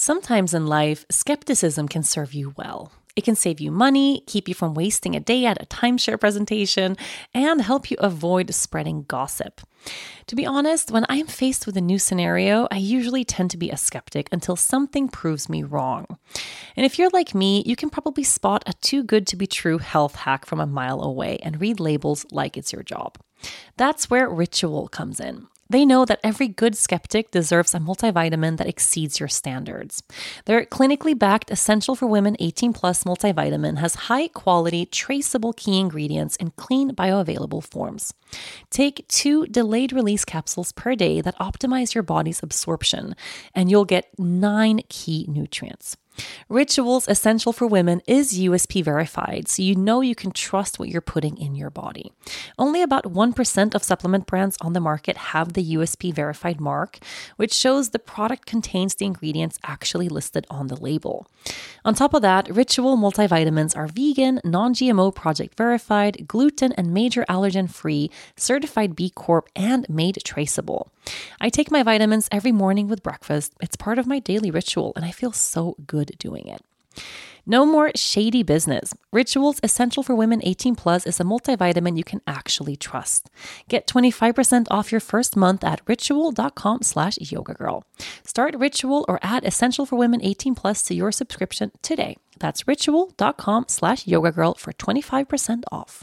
Sometimes in life, skepticism can serve you well. It can save you money, keep you from wasting a day at a timeshare presentation, and help you avoid spreading gossip. To be honest, when I'm faced with a new scenario, I usually tend to be a skeptic until something proves me wrong. And if you're like me, you can probably spot a too good to be true health hack from a mile away and read labels like it's your job. That's where Ritual comes in. They know that every good skeptic deserves a multivitamin that exceeds your standards. Their clinically backed Essential for Women 18 Plus multivitamin has high quality, traceable key ingredients in clean, bioavailable forms. Take 2 delayed release capsules per day that optimize your body's absorption, and you'll get 9 key nutrients. Ritual's Essential for Women is USP verified, so you know you can trust what you're putting in your body. Only about 1% of supplement brands on the market have the USP verified mark, which shows the product contains the ingredients actually listed on the label. On top of that, Ritual multivitamins are vegan, non-GMO project verified, gluten and major allergen free, certified B Corp, and made traceable. I take my vitamins every morning with breakfast. It's part of my daily ritual, and I feel so good doing it. No more shady business. Ritual's Essential for Women 18 Plus is a multivitamin you can actually trust. Get 25% off your first month at ritual.com/yogagirl. Start Ritual or add Essential for Women 18 Plus to your subscription today. That's ritual.com/yogagirl for 25% off.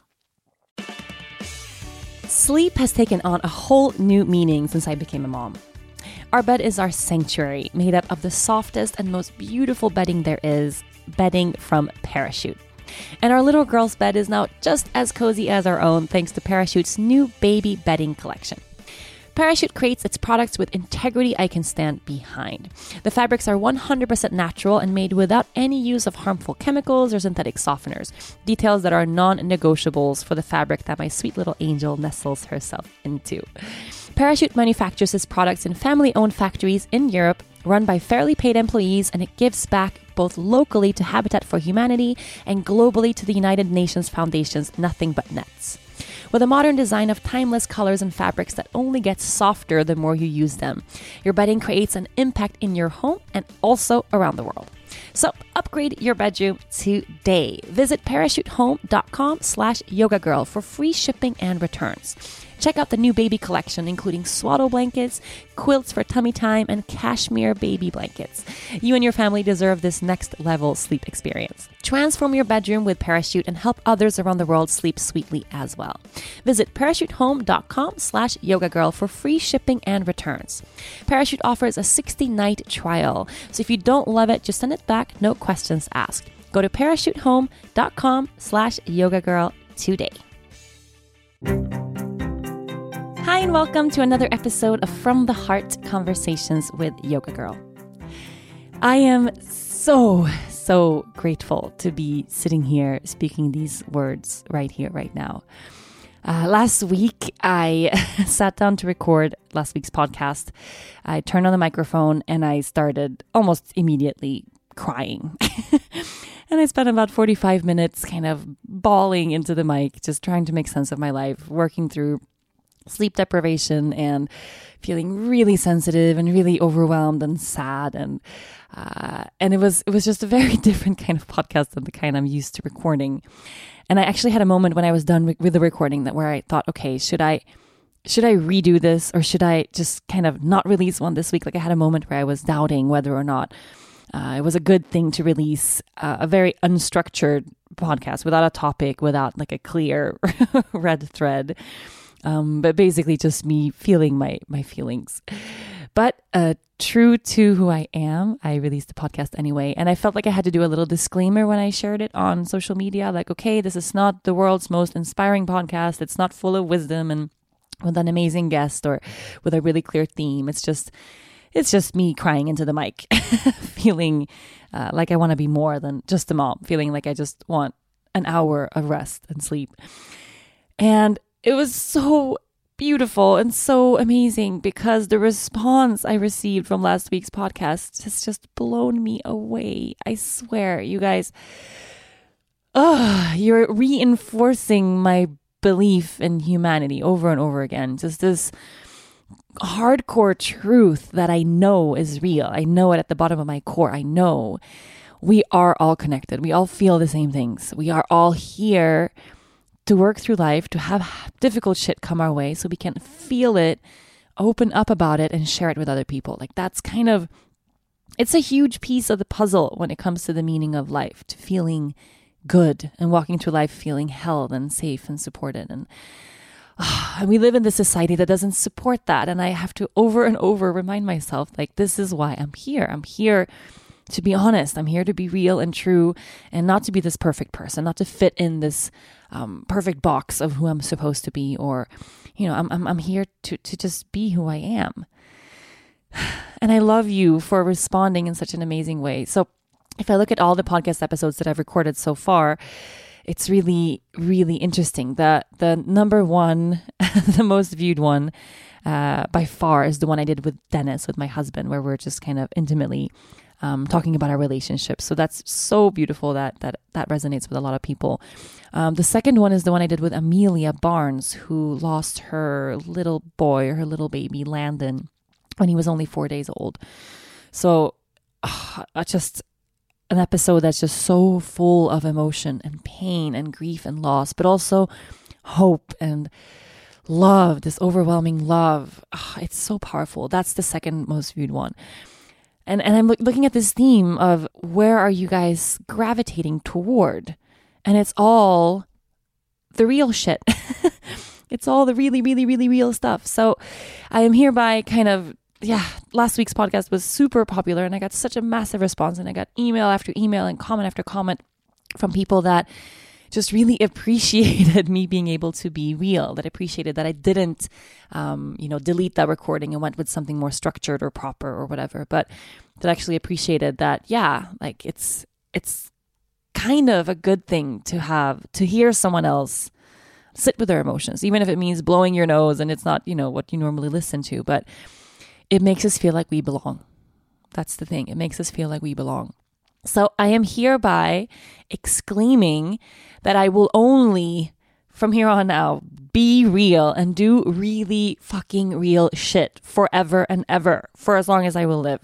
Sleep has taken on a whole new meaning since I became a mom. Our bed is our sanctuary, made up of the softest and most beautiful bedding there is, bedding from Parachute. And our little girl's bed is now just as cozy as our own thanks to Parachute's new baby bedding collection. Parachute creates its products with integrity I can stand behind. The fabrics are 100% natural and made without any use of harmful chemicals or synthetic softeners, details that are non-negotiables for the fabric that my sweet little angel nestles herself into. Parachute manufactures its products in family-owned factories in Europe, run by fairly paid employees, and it gives back both locally to Habitat for Humanity and globally to the United Nations Foundation's Nothing But Nets. With a modern design of timeless colors and fabrics that only gets softer the more you use them, your bedding creates an impact in your home and also around the world. So upgrade your bedroom today. Visit parachutehome.com/yogagirl for free shipping and returns. Check out the new baby collection, including swaddle blankets, quilts for tummy time, and cashmere baby blankets. You and your family deserve this next level sleep experience. Transform your bedroom with Parachute and help others around the world sleep sweetly as well. Visit parachutehome.com/yogagirl for free shipping and returns. Parachute offers a 60-night trial, so if you don't love it, just send it back, no questions asked. Go to parachutehome.com/yogagirl today. Hi, and welcome to another episode of From the Heart Conversations with Yoga Girl. I am so grateful to be sitting here speaking these words right here, right now. Last week, I sat down to record last week's podcast. I turned on the microphone and I started almost immediately crying. And I spent about 45 minutes kind of bawling into the mic, just trying to make sense of my life, working through sleep deprivation and feeling really sensitive and really overwhelmed and sad. And it was just a very different kind of podcast than the kind I'm used to recording. And I actually had a moment when I was done with the recording where I thought, okay, should I redo this, or should I just kind of not release one this week? Like, I had a moment where I was doubting whether or not it was a good thing to release a very unstructured podcast without a topic, without like a clear red thread. But basically just me feeling my feelings. But true to who I am, I released the podcast anyway. And I felt like I had to do a little disclaimer when I shared it on social media. Like, okay, this is not the world's most inspiring podcast. It's not full of wisdom and with an amazing guest or with a really clear theme. It's just me crying into the mic, feeling like I want to be more than just a mom, feeling like I just want an hour of rest and sleep. And it was so beautiful and so amazing because the response I received from last week's podcast has just blown me away. I swear, you guys, you're reinforcing my belief in humanity over and over again. Just this hardcore truth that I know is real. I know it at the bottom of my core. I know we are all connected. We all feel the same things. We are all here to work through life, to have difficult shit come our way so we can feel it, open up about it, and share it with other people. Like that's kind of, it's a huge piece of the puzzle when it comes to the meaning of life, to feeling good and walking through life feeling held and safe and supported. And we live in this society that doesn't support that. And I have to over and over remind myself, like, this is why I'm here. I'm here to be honest. I'm here to be real and true and not to be this perfect person, not to fit in this perfect box of who I'm supposed to be. Or, you know, I'm here to just be who I am. And I love you for responding in such an amazing way. So if I look at all the podcast episodes that I've recorded so far, it's really, really interesting. The number one, the most viewed one by far is the one I did with Dennis, with my husband, where we're just kind of intimately talking about our relationship. So that's so beautiful that resonates with a lot of people. The second one is the one I did with Amelia Barnes, who lost her little boy, or her little baby, Landon, when he was only 4 days old. So just an episode that's just so full of emotion and pain and grief and loss, but also hope and love, this overwhelming love. It's so powerful. That's the second most viewed one. And I'm looking at this theme of where are you guys gravitating toward? And it's all the real shit. It's all the really, really, really real stuff. So I am hereby kind of, last week's podcast was super popular and I got such a massive response, and I got email after email and comment after comment from people that just really appreciated me being able to be real, that appreciated that I didn't, delete that recording and went with something more structured or proper or whatever, but that actually appreciated that, like it's kind of a good thing to hear someone else sit with their emotions, even if it means blowing your nose and it's not, what you normally listen to, but it makes us feel like we belong. That's the thing. It makes us feel like we belong. So I am hereby exclaiming that I will only, from here on out, be real and do really fucking real shit forever and ever, for as long as I will live.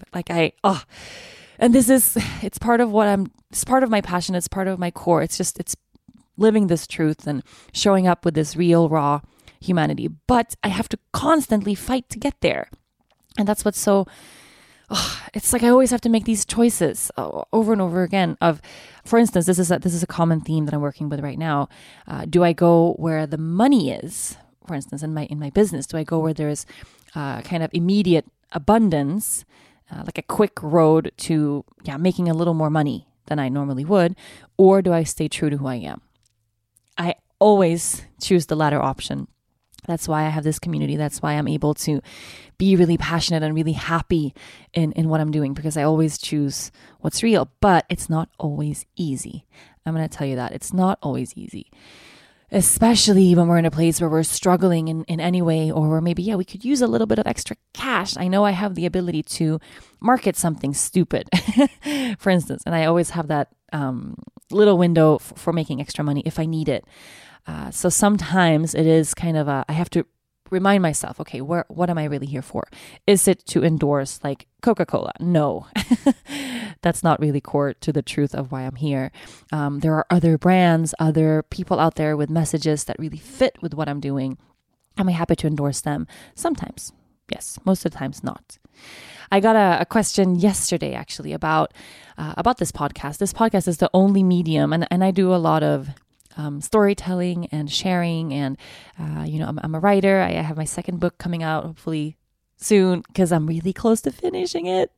And it's part of it's part of my passion. It's part of my core. It's living this truth and showing up with this real, raw humanity. But I have to constantly fight to get there. And that's what's so, it's like I always have to make these choices over and over again of, for instance, this is a common theme that I'm working with right now. Do I go where the money is? For instance, in my business, do I go where there's kind of immediate abundance, like a quick road to making a little more money than I normally would? Or do I stay true to who I am? I always choose the latter option. That's why I have this community. That's why I'm able to be really passionate and really happy in what I'm doing, because I always choose what's real. But it's not always easy. I'm going to tell you that. It's not always easy, especially when we're in a place where we're struggling in any way, or where maybe, we could use a little bit of extra cash. I know I have the ability to market something stupid, for instance, and I always have that little window for making extra money if I need it. So sometimes it is kind of I have to remind myself, okay, what am I really here for? Is it to endorse like Coca-Cola? No, that's not really core to the truth of why I'm here. There are other brands, other people out there with messages that really fit with what I'm doing. Am I happy to endorse them? Sometimes, yes. Most of the times not. I got a question yesterday actually about this podcast. This podcast is the only medium, and I do a lot of storytelling and sharing, and I'm a writer. I have my second book coming out hopefully soon, because I'm really close to finishing it.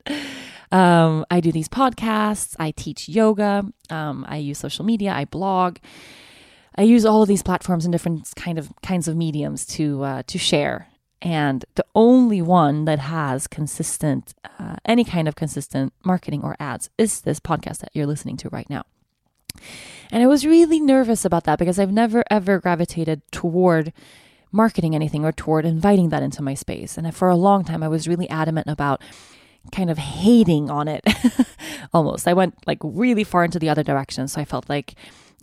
I do these podcasts. I teach yoga. I use social media. I blog. I use all of these platforms in different kinds of mediums to share. And the only one that has consistent, any kind of consistent marketing or ads is this podcast that you're listening to right now. And I was really nervous about that, because I've never, ever gravitated toward marketing anything or toward inviting that into my space. And for a long time, I was really adamant about kind of hating on it. Almost. I went like really far into the other direction. So I felt like,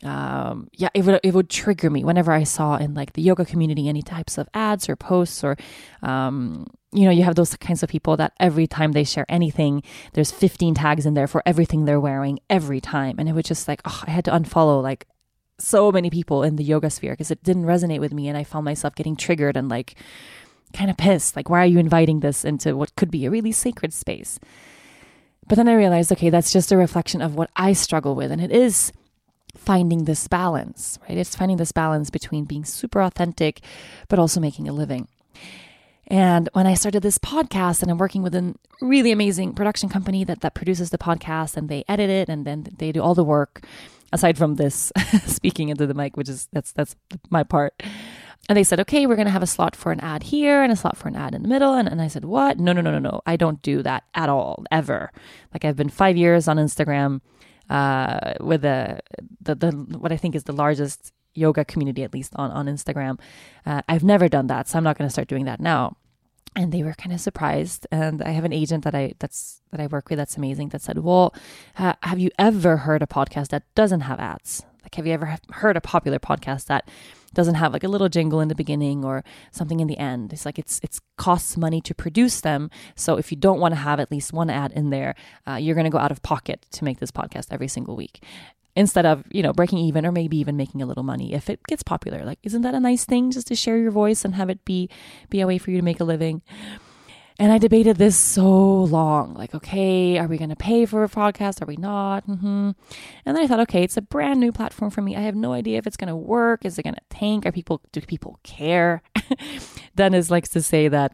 it would trigger me whenever I saw in like the yoga community any types of ads or posts or you have those kinds of people that every time they share anything, there's 15 tags in there for everything they're wearing every time. And it was just like, I had to unfollow like so many people in the yoga sphere because it didn't resonate with me. And I found myself getting triggered and like kind of pissed. Like, why are you inviting this into what could be a really sacred space? But then I realized, okay, that's just a reflection of what I struggle with. And it is finding this balance, right? It's finding this balance between being super authentic, but also making a living. And when I started this podcast, and I'm working with a really amazing production company that produces the podcast, and they edit it, and then they do all the work, aside from this speaking into the mic, which is that's my part. And they said, okay, we're going to have a slot for an ad here and a slot for an ad in the middle. And I said, what? No. I don't do that at all, ever. Like, I've been 5 years on Instagram with the what I think is the largest yoga community, at least on Instagram. I've never done that, so I'm not going to start doing that now. And they were kind of surprised. And I have an agent that I work with that's amazing, that said, well, have you ever heard a podcast that doesn't have ads? Like, have you ever heard a popular podcast that doesn't have like a little jingle in the beginning or something in the end? It's like it's costs money to produce them. So if you don't want to have at least one ad in there, you're going to go out of pocket to make this podcast every single week, instead of, breaking even or maybe even making a little money if it gets popular. Like, isn't that a nice thing, just to share your voice and have it be a way for you to make a living? And I debated this so long, like, okay, are we going to pay for a podcast? Are we not? And then I thought, okay, it's a brand new platform for me. I have no idea if it's going to work. Is it going to tank? Do people care? Dennis likes to say that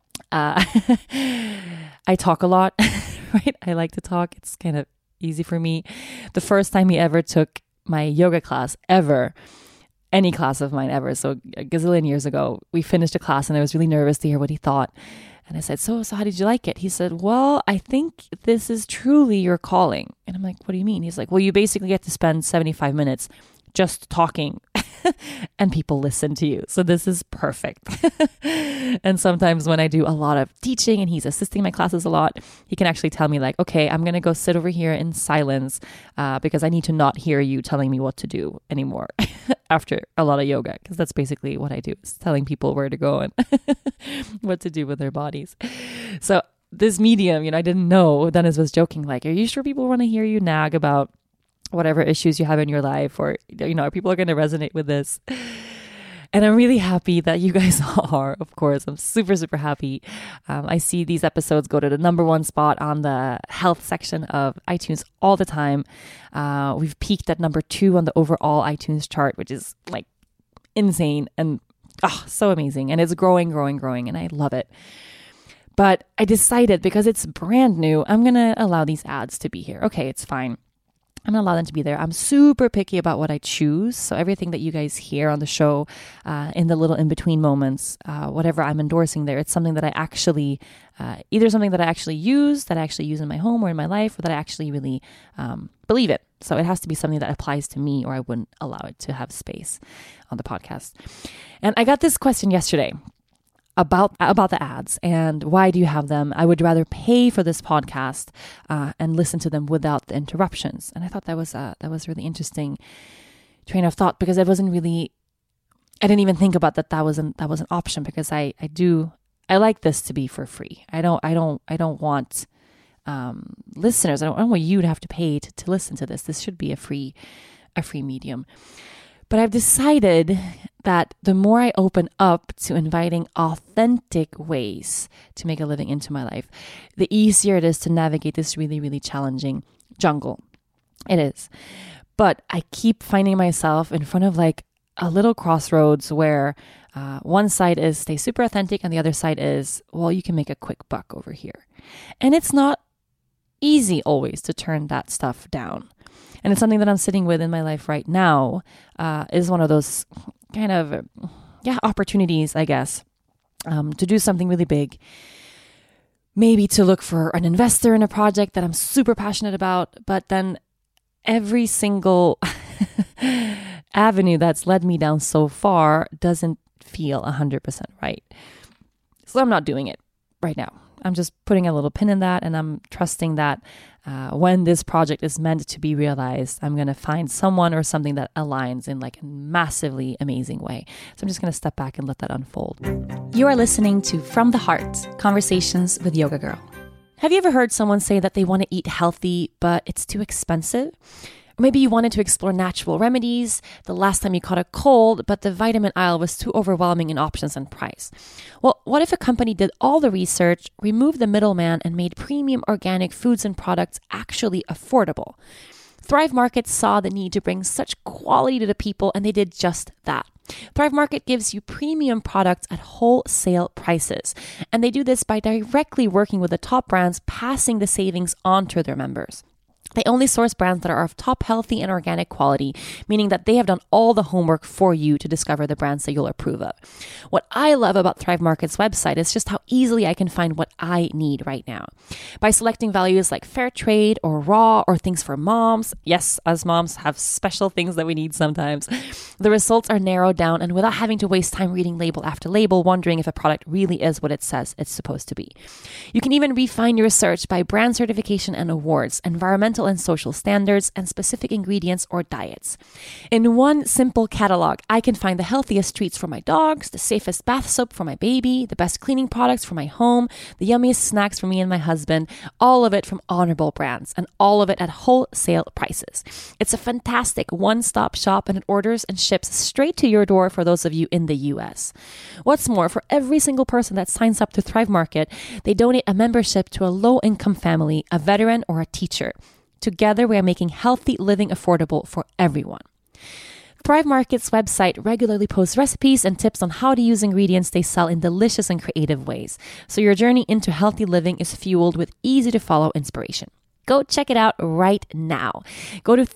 I talk a lot, right? I like to talk. It's kind of easy for me. The first time he ever took my yoga class ever, any class of mine ever, so a gazillion years ago, we finished a class and I was really nervous to hear what he thought. And I said, so how did you like it? He said, well, I think this is truly your calling. And I'm like, what do you mean? He's like, well, you basically get to spend 75 minutes just talking and people listen to you. So this is perfect. And sometimes when I do a lot of teaching and he's assisting my classes a lot, he can actually tell me like, okay, I'm going to go sit over here in silence because I need to not hear you telling me what to do anymore after a lot of yoga. Because that's basically what I do, is telling people where to go and what to do with their bodies. So this medium, I didn't know. Dennis was joking like, are you sure people want to hear you nag about whatever issues you have in your life, or people are going to resonate with this? And I'm really happy that you guys are. Of course, I'm super, super happy. I see these episodes go to the #1 spot on the health section of iTunes all the time. We've peaked at #2 on the overall iTunes chart, which is like insane and so amazing. And it's growing, and I love it. But I decided, because it's brand new, I'm going to allow these ads to be here. Okay, it's fine. I'm going to allow them to be there. I'm super picky about what I choose. So everything that you guys hear on the show, in the little in-between moments, whatever I'm endorsing there, it's something that I actually, either something that I actually use in my home or in my life, or that I actually really believe it. So it has to be something that applies to me, or I wouldn't allow it to have space on the podcast. And I got this question yesterday about the ads and why do you have them? I would rather pay for this podcast and listen to them without the interruptions. And I thought that was really interesting train of thought, because I didn't even think about that was an option, because I like this to be for free. I don't want listeners. I don't want you to have to pay to listen to this. This should be a free medium. But I've decided that the more I open up to inviting authentic ways to make a living into my life, the easier it is to navigate this really, really challenging jungle. It is. But I keep finding myself in front of like a little crossroads where one side is stay super authentic and the other side is, well, you can make a quick buck over here. And it's not easy always to turn that stuff down. And it's something that I'm sitting with in my life right now, is one of those kind of, opportunities, I guess, to do something really big. Maybe to look for an investor in a project that I'm super passionate about, but then every single avenue that's led me down so far doesn't feel 100% right. So I'm not doing it right now. I'm just putting a little pin in that, and I'm trusting that when this project is meant to be realized, I'm going to find someone or something that aligns in like a massively amazing way. So I'm just going to step back and let that unfold. You are listening to From the Heart, Conversations with Yoga Girl. Have you ever heard someone say that they want to eat healthy, but it's too expensive? Or maybe you wanted to explore natural remedies the last time you caught a cold, but the vitamin aisle was too overwhelming in options and price. Well, what if a company did all the research, removed the middleman, and made premium organic foods and products actually affordable? Thrive Market saw the need to bring such quality to the people, and they did just that. Thrive Market gives you premium products at wholesale prices, and they do this by directly working with the top brands, passing the savings on to their members. They only source brands that are of top healthy and organic quality, meaning that they have done all the homework for you to discover the brands that you'll approve of. What I love about Thrive Market's website is just how easily I can find what I need right now. By selecting values like fair trade or raw or things for moms, yes, us moms have special things that we need sometimes, the results are narrowed down and without having to waste time reading label after label, wondering if a product really is what it says it's supposed to be. You can even refine your search by brand certification and awards, environmental and social standards, and specific ingredients or diets. In one simple catalog, I can find the healthiest treats for my dogs, the safest bath soap for my baby, the best cleaning products for my home, the yummiest snacks for me and my husband, all of it from honorable brands, and all of it at wholesale prices. It's a fantastic one-stop shop, and it orders and ships straight to your door for those of you in the US. What's more, for every single person that signs up to Thrive Market, they donate a membership to a low-income family, a veteran, or a teacher. Together, we are making healthy living affordable for everyone. Thrive Market's website regularly posts recipes and tips on how to use ingredients they sell in delicious and creative ways, so your journey into healthy living is fueled with easy-to-follow inspiration. Go check it out right now. Go to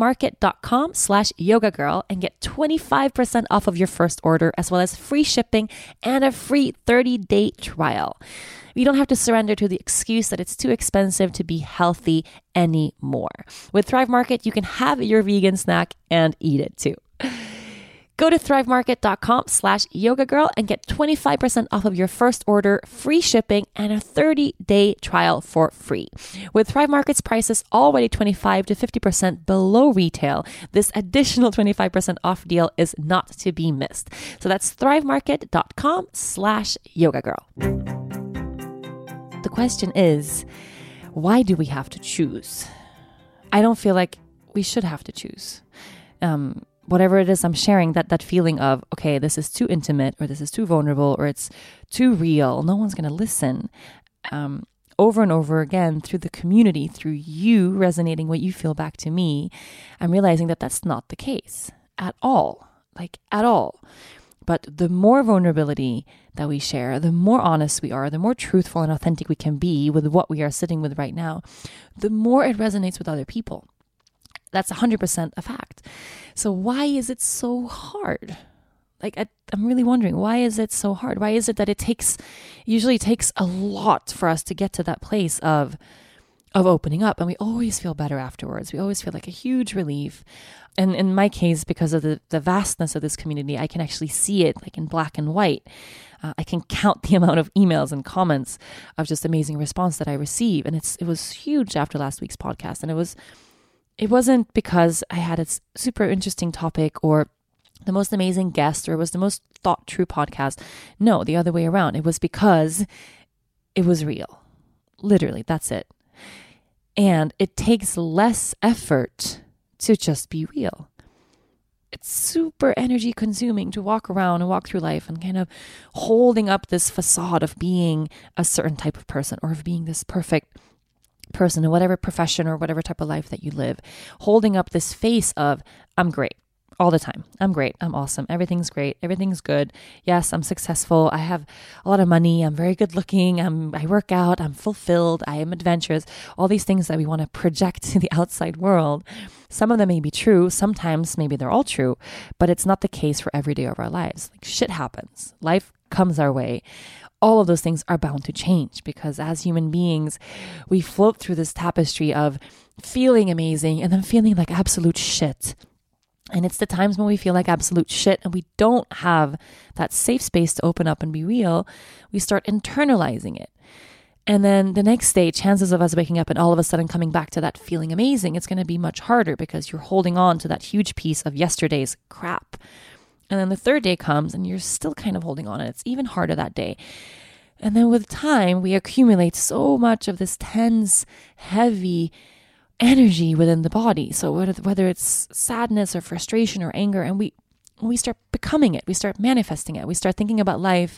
thrivemarket.com/yogagirl and get 25% off of your first order, as well as free shipping and a free 30-day trial. You don't have to surrender to the excuse that it's too expensive to be healthy anymore. With Thrive Market, you can have your vegan snack and eat it too. Go to thrivemarket.com/yogagirl and get 25% off of your first order, free shipping, and a 30-day trial for free. With Thrive Market's prices already 25 to 50% below retail, this additional 25% off deal is not to be missed. So that's thrivemarket.com/yogagirl. The question is, why do we have to choose? I don't feel like we should have to choose. Whatever it is I'm sharing, that feeling of, okay, this is too intimate, or this is too vulnerable, or it's too real, no one's going to listen. Over and over again, through the community, through you resonating what you feel back to me, I'm realizing that that's not the case at all, like at all. But the more vulnerability that we share, the more honest we are, the more truthful and authentic we can be with what we are sitting with right now, the more it resonates with other people. That's 100% a fact. So why is it so hard? Like, I'm really wondering, why is it so hard? Why is it that it usually takes a lot for us to get to that place of opening up, and we always feel better afterwards. We always feel like a huge relief. And in my case, because of the vastness of this community, I can actually see it like in black and white. I can count the amount of emails and comments of just amazing response that I receive. And it was huge after last week's podcast. And it wasn't because I had a super interesting topic or the most amazing guest or it was the most thought true podcast. No, the other way around. It was because it was real. Literally, that's it. And it takes less effort to just be real. It's super energy consuming to walk around and walk through life and kind of holding up this facade of being a certain type of person or of being this perfect person in whatever profession or whatever type of life that you live. Holding up this face of, I'm great. All the time. I'm great. I'm awesome. Everything's great. Everything's good. Yes, I'm successful. I have a lot of money. I'm very good looking. I work out. I'm fulfilled. I am adventurous. All these things that we want to project to the outside world. Some of them may be true. Sometimes maybe they're all true, but it's not the case for every day of our lives. Like shit happens. Life comes our way. All of those things are bound to change because as human beings, we float through this tapestry of feeling amazing and then feeling like absolute shit. And it's the times when we feel like absolute shit and we don't have that safe space to open up and be real, we start internalizing it. And then the next day, chances of us waking up and all of a sudden coming back to that feeling amazing, it's going to be much harder because you're holding on to that huge piece of yesterday's crap. And then the third day comes and you're still kind of holding on, and it's even harder that day. And then with time, we accumulate so much of this tense, heavy energy within the body. So whether it's sadness or frustration or anger, and we start becoming it, we start manifesting it, we start thinking about life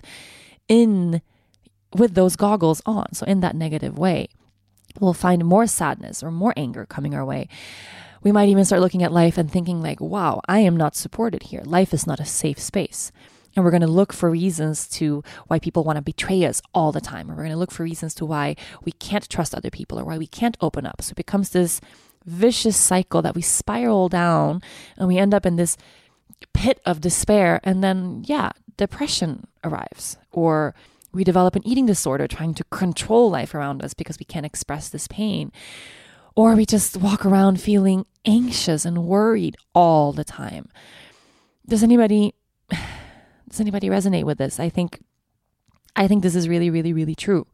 with those goggles on. So in that negative way, we'll find more sadness or more anger coming our way. We might even start looking at life and thinking like, wow, I am not supported here. Life is not a safe space. And we're going to look for reasons to why people want to betray us all the time. Or we're going to look for reasons to why we can't trust other people or why we can't open up. So it becomes this vicious cycle that we spiral down and we end up in this pit of despair. And then, depression arrives, or we develop an eating disorder trying to control life around us because we can't express this pain. Or we just walk around feeling anxious and worried all the time. Does anybody resonate with this? I think this is really, really, really true.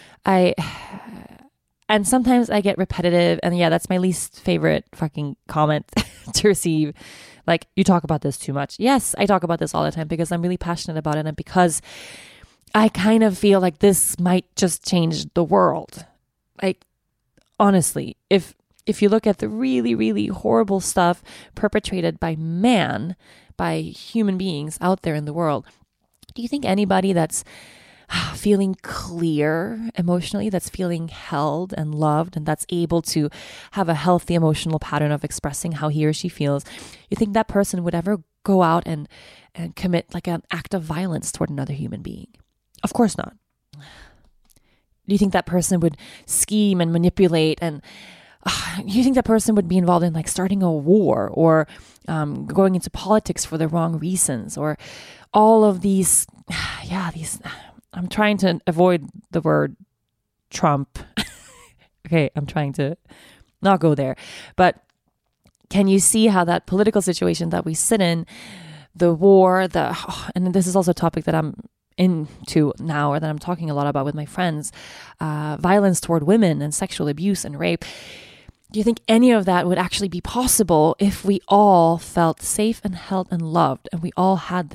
And sometimes I get repetitive, and that's my least favorite fucking comment to receive. Like, you talk about this too much. Yes, I talk about this all the time because I'm really passionate about it, and because I kind of feel like this might just change the world. Like, honestly, if you look at the really, really horrible stuff perpetrated by human beings out there in the world, do you think anybody that's feeling clear emotionally, that's feeling held and loved, and that's able to have a healthy emotional pattern of expressing how he or she feels, you think that person would ever go out and commit like an act of violence toward another human being? Of course not. Do you think that person would scheme and manipulate, and you think that person would be involved in like starting a war or going into politics for the wrong reasons, or all of these, I'm trying to avoid the word Trump. Okay, I'm trying to not go there. But can you see how that political situation that we sit in, the war, and this is also a topic that I'm into now, or that I'm talking a lot about with my friends, violence toward women and sexual abuse and rape. Do you think any of that would actually be possible if we all felt safe and held and loved, and we all felt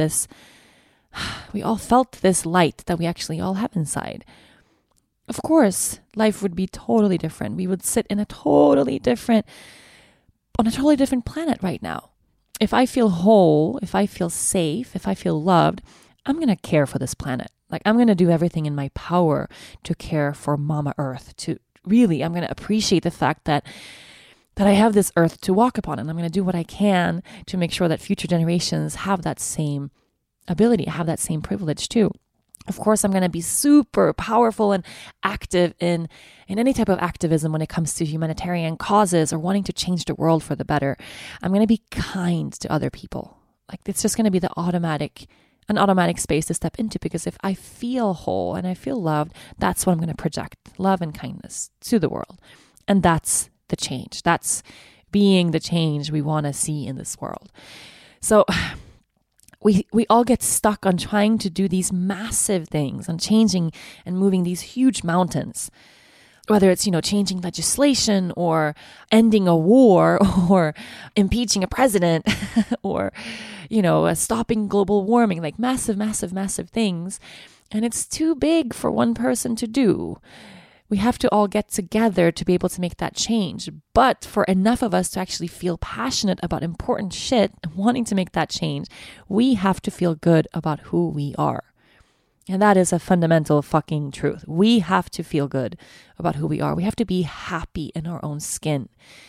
this light that we actually all have inside? Of course, life would be totally different. We would sit on a totally different planet right now. If I feel whole, if I feel safe, if I feel loved, I'm going to care for this planet. Like, I'm going to do everything in my power to care for Mama Earth. I'm going to appreciate the fact that I have this earth to walk upon, and I'm going to do what I can to make sure that future generations have that same ability, have that same privilege too. Of course, I'm going to be super powerful and active in any type of activism when it comes to humanitarian causes or wanting to change the world for the better. I'm going to be kind to other people. Like, it's just going to be an automatic space to step into, because if I feel whole and I feel loved, that's what I'm going to project, love and kindness to the world. And that's the change. That's being the change we want to see in this world. So we all get stuck on trying to do these massive things, on changing and moving these huge mountains, whether it's, changing legislation or ending a war or impeaching a president or, stopping global warming, like massive, massive, massive things. And it's too big for one person to do. We have to all get together to be able to make that change. But for enough of us to actually feel passionate about important shit and wanting to make that change, we have to feel good about who we are. And that is a fundamental fucking truth. We have to feel good about who we are. We have to be happy in our own skin.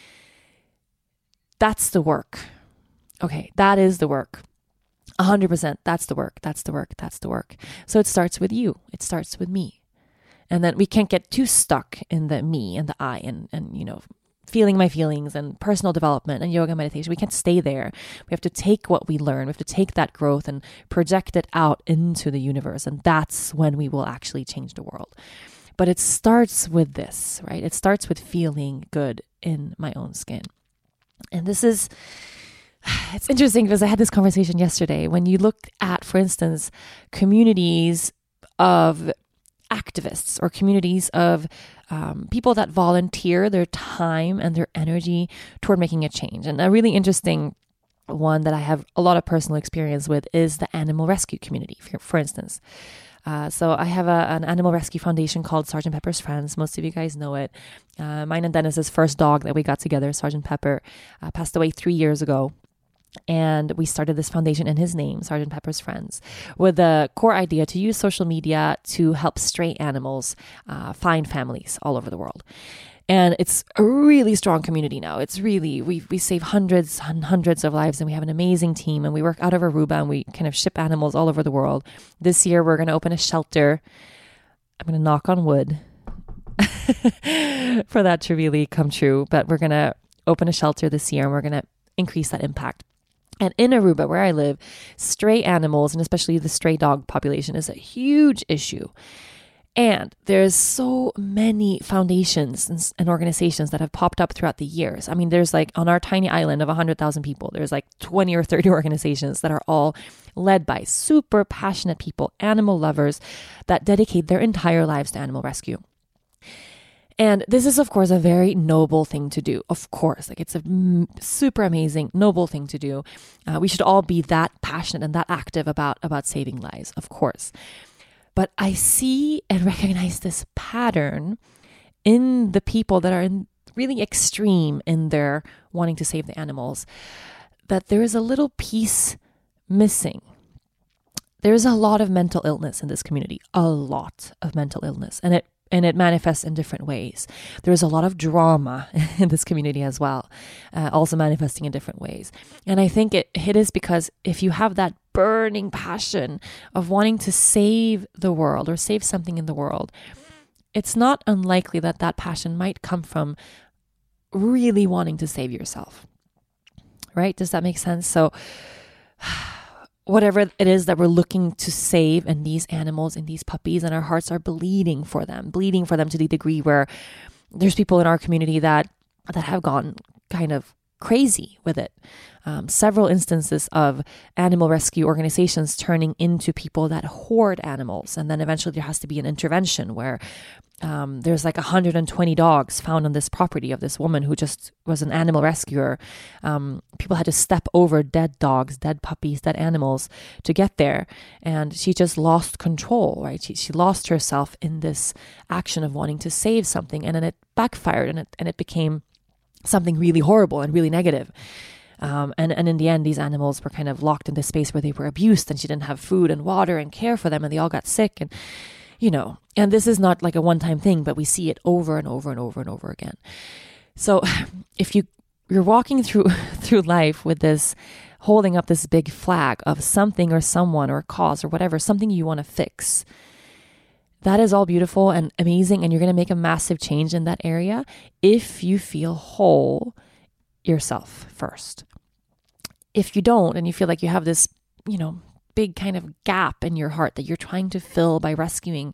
That's the work. Okay, that is the work. 100%. That's the work. That's the work. That's the work. So it starts with you. It starts with me. And then we can't get too stuck in the me and the I and feeling my feelings and personal development and yoga meditation. We can't stay there. We have to take what we learn. We have to take that growth and project it out into the universe. And that's when we will actually change the world. But it starts with this, right? It starts with feeling good in my own skin. And it's interesting because I had this conversation yesterday. When you look at, for instance, communities of activists or communities of people that volunteer their time and their energy toward making a change. And a really interesting one that I have a lot of personal experience with is the animal rescue community, for instance. So I have an animal rescue foundation called Sgt. Pepper's Friends. Most of you guys know it. Mine and Dennis's first dog that we got together, Sgt. Pepper, passed away 3 years ago. And we started this foundation in his name, Sgt. Pepper's Friends, with the core idea to use social media to help stray animals find families all over the world. And it's a really strong community now. It's really, we save hundreds and hundreds of lives, and we have an amazing team, and we work out of Aruba, and we kind of ship animals all over the world. This year, we're going to open a shelter. I'm going to knock on wood for that to really come true. But we're going to open a shelter this year, and we're going to increase that impact. And in Aruba, where I live, stray animals, and especially the stray dog population, is a huge issue. And there's so many foundations and organizations that have popped up throughout the years. I mean, there's like on our tiny island of 100,000 people, there's like 20 or 30 organizations that are all led by super passionate people, animal lovers that dedicate their entire lives to animal rescue. And this is, of course, a very noble thing to do. Of course, like it's a super amazing, noble thing to do. We should all be that passionate and that active about saving lives, of course. But I see and recognize this pattern in the people that are really extreme in their wanting to save the animals, that there is a little piece missing. There's a lot of mental illness in this community, a lot of mental illness, and it manifests in different ways. There's a lot of drama in this community as well, also manifesting in different ways. And I think it is because if you have that burning passion of wanting to save the world or save something in the world, it's not unlikely that that passion might come from really wanting to save yourself. Right? Does that make sense? So whatever it is that we're looking to save in these animals, in these puppies, and our hearts are bleeding for them to the degree where there's people in our community that have gone kind of crazy with it. Several instances of animal rescue organizations turning into people that hoard animals. And then eventually there has to be an intervention where there's like 120 dogs found on this property of this woman who just was an animal rescuer. People had to step over dead dogs, dead puppies, dead animals to get there. And she just lost control, right? She lost herself in this action of wanting to save something. And then it backfired and it became something really horrible and really negative. And in the end, these animals were kind of locked in this space where they were abused, and she didn't have food and water and care for them, and they all got sick. And, and this is not like a one-time thing, but we see it over and over and over and over again. So if you're walking through life with this, holding up this big flag of something or someone or a cause or whatever, something you want to fix, that is all beautiful and amazing, and you're going to make a massive change in that area if you feel whole yourself first. If you don't, and you feel like you have this, big kind of gap in your heart that you're trying to fill by rescuing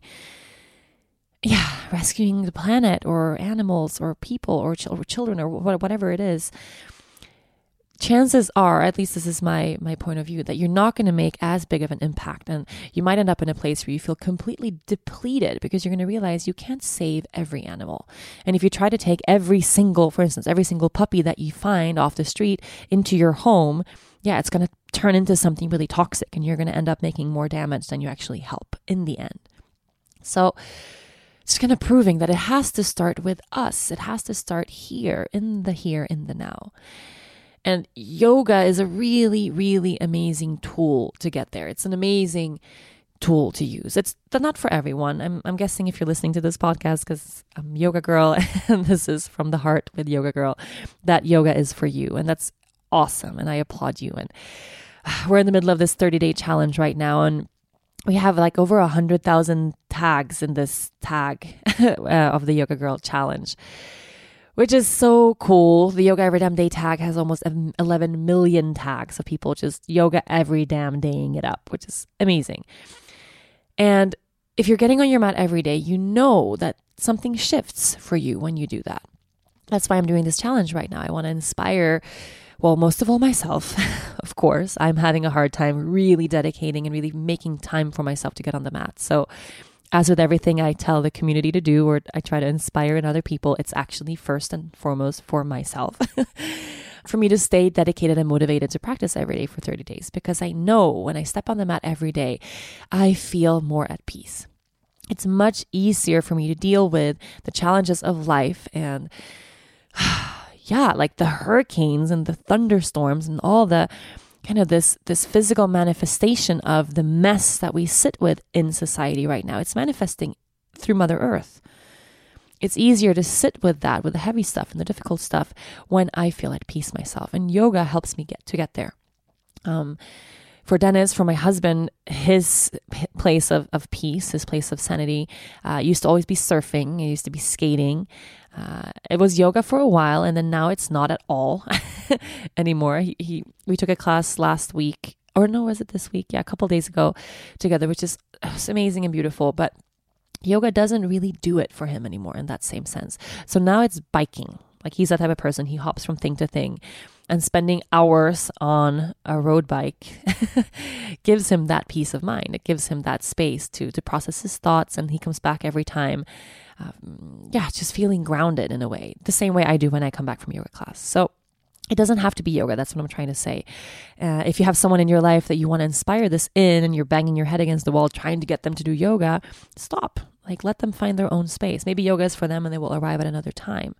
the planet or animals or people or children or whatever it is, chances are, at least this is my point of view, that you're not going to make as big of an impact, and you might end up in a place where you feel completely depleted because you're going to realize you can't save every animal. And if you try to take every single puppy that you find off the street into your home, it's going to turn into something really toxic, and you're going to end up making more damage than you actually help in the end. So it's kind of proving that it has to start with us. It has to start here, in the now. And yoga is a really, really amazing tool to get there. It's an amazing tool to use. It's not for everyone. I'm guessing if you're listening to this podcast, because I'm Yoga Girl and this is From the Heart with Yoga Girl, that yoga is for you. And that's awesome. And I applaud you. And we're in the middle of this 30-day challenge right now. And we have like over 100,000 tags in this tag of the Yoga Girl challenge, which is so cool. The Yoga Every Damn Day tag has almost 11 million tags of people just yoga every damn daying it up, which is amazing. And if you're getting on your mat every day, you know that something shifts for you when you do that. That's why I'm doing this challenge right now. I want to inspire, most of all myself, of course. I'm having a hard time really dedicating and really making time for myself to get on the mat. So As with everything I tell the community to do, or I try to inspire in other people, it's actually first and foremost for myself. For me to stay dedicated and motivated to practice every day for 30 days, because I know when I step on the mat every day, I feel more at peace. It's much easier for me to deal with the challenges of life and like the hurricanes and the thunderstorms and all the kind of this physical manifestation of the mess that we sit with in society right now. It's manifesting through Mother Earth. It's easier to sit with that, with the heavy stuff and the difficult stuff, when I feel at peace myself. And yoga helps me get there. For Dennis, for my husband, his place of peace, his place of sanity, used to always be surfing. It used to be skating. It was yoga for a while, and then now it's not at all anymore. We took a class last week, or no, was it this week? Yeah, a couple of days ago together, which is amazing and beautiful. But yoga doesn't really do it for him anymore in that same sense. So now it's biking. Like, he's that type of person. He hops from thing to thing, and spending hours on a road bike gives him that peace of mind. It gives him that space to process his thoughts, and he comes back every time, just feeling grounded in a way, the same way I do when I come back from yoga class. So it doesn't have to be yoga. That's what I'm trying to say. If you have someone in your life that you want to inspire this in, and you're banging your head against the wall trying to get them to do yoga, stop. Like, let them find their own space. Maybe yoga is for them and they will arrive at another time.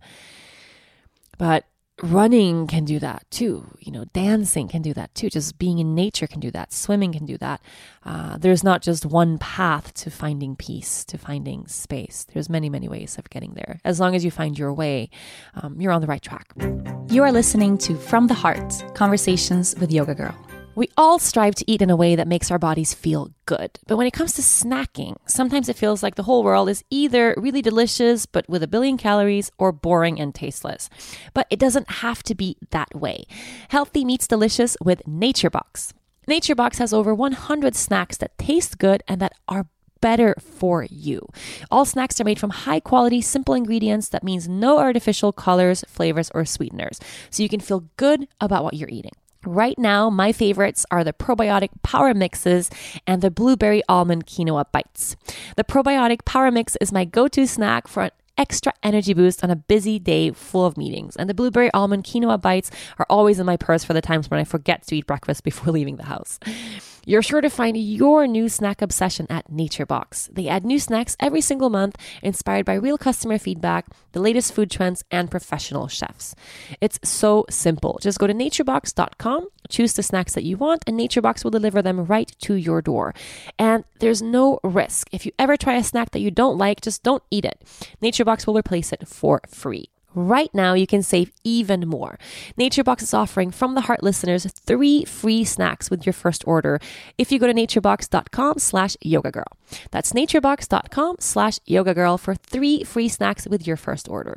But running can do that too. Dancing can do that too. Just being in nature can do that. Swimming can do that. There's not just one path to finding peace, to finding space. There's many, many ways of getting there. As long as you find your way, you're on the right track. You are listening to From the Heart, Conversations with Yoga Girl. We all strive to eat in a way that makes our bodies feel good. But when it comes to snacking, sometimes it feels like the whole world is either really delicious, but with a billion calories, or boring and tasteless. But it doesn't have to be that way. Healthy meets delicious with NatureBox. NatureBox has over 100 snacks that taste good and that are better for you. All snacks are made from high quality, simple ingredients. That means no artificial colors, flavors, or sweeteners. So you can feel good about what you're eating. Right now, my favorites are the probiotic power mixes and the blueberry almond quinoa bites. The probiotic power mix is my go-to snack for an extra energy boost on a busy day full of meetings. And the blueberry almond quinoa bites are always in my purse for the times when I forget to eat breakfast before leaving the house. You're sure to find your new snack obsession at NatureBox. They add new snacks every single month, inspired by real customer feedback, the latest food trends, and professional chefs. It's so simple. Just go to naturebox.com, choose the snacks that you want, and NatureBox will deliver them right to your door. And there's no risk. If you ever try a snack that you don't like, just don't eat it. NatureBox will replace it for free. Right now, you can save even more. NatureBox is offering From the Heart listeners 3 free snacks with your first order if you go to naturebox.com/yogagirl. That's naturebox.com/yogagirl for 3 free snacks with your first order.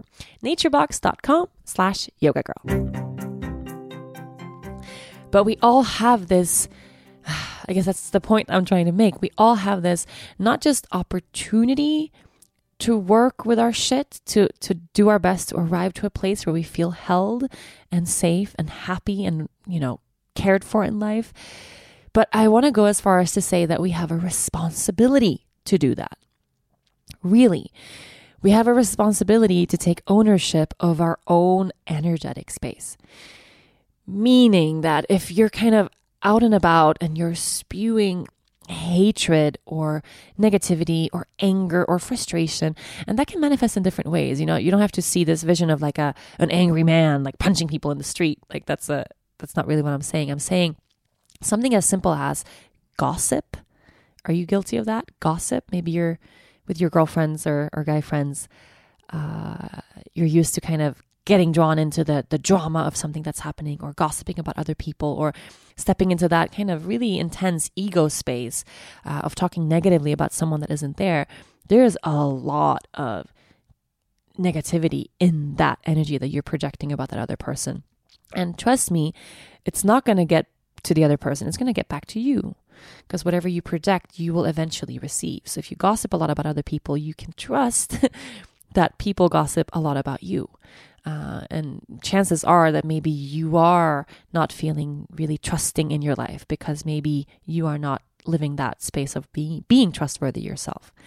naturebox.com/yogagirl. But we all have this, I guess that's the point I'm trying to make. We all have this, not just opportunity to work with our shit, to do our best to arrive to a place where we feel held and safe and happy and, cared for in life. But I want to go as far as to say that we have a responsibility to do that. Really, we have a responsibility to take ownership of our own energetic space. Meaning that if you're kind of out and about and you're spewing hatred or negativity or anger or frustration, and that can manifest in different ways. You don't have to see this vision of like an angry man like punching people in the street. Like that's not really what I'm saying. I'm saying something as simple as gossip. Are you guilty of that? Gossip? Maybe you're with your girlfriends or guy friends. You're used to kind of getting drawn into the drama of something that's happening, or gossiping about other people, or stepping into that kind of really intense ego space of talking negatively about someone that isn't there. There's a lot of negativity in that energy that you're projecting about that other person. And trust me, it's not going to get to the other person. It's going to get back to you, because whatever you project, you will eventually receive. So if you gossip a lot about other people, you can trust that people gossip a lot about you. And chances are that maybe you are not feeling really trusting in your life, because maybe you are not living that space of being trustworthy yourself.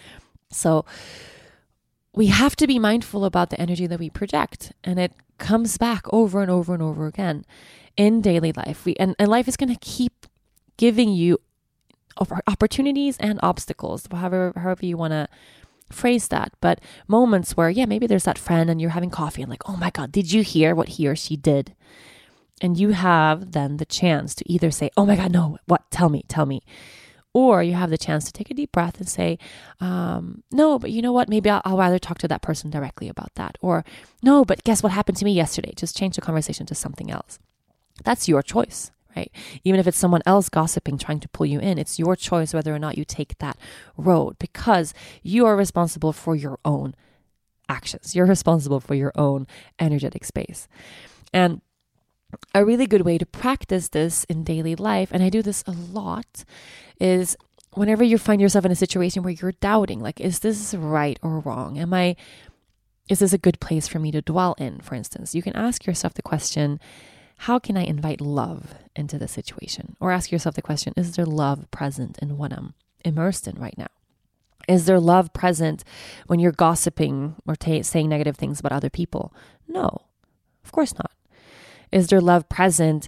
So we have to be mindful about the energy that we project, and it comes back over and over and over again in daily life. And life is going to keep giving you opportunities and obstacles, however you want to phrase that. But moments where, maybe there's that friend and you're having coffee and like, oh my God, did you hear what he or she did? And you have then the chance to either say, oh my God, no, what? Tell me. Or you have the chance to take a deep breath and say, no, but you know what? Maybe I'll rather talk to that person directly about that. Or no, but guess what happened to me yesterday? Just change the conversation to something else. That's your choice, right? Even if it's someone else gossiping, trying to pull you in, it's your choice whether or not you take that road, because you are responsible for your own actions. You're responsible for your own energetic space. And a really good way to practice this in daily life, and I do this a lot, is whenever you find yourself in a situation where you're doubting, like, is this right or wrong? Is this a good place for me to dwell in, for instance? You can ask yourself the question, how can I invite love into the situation? Or ask yourself the question, is there love present in what I'm immersed in right now? Is there love present when you're gossiping or saying negative things about other people? No, of course not. Is there love present?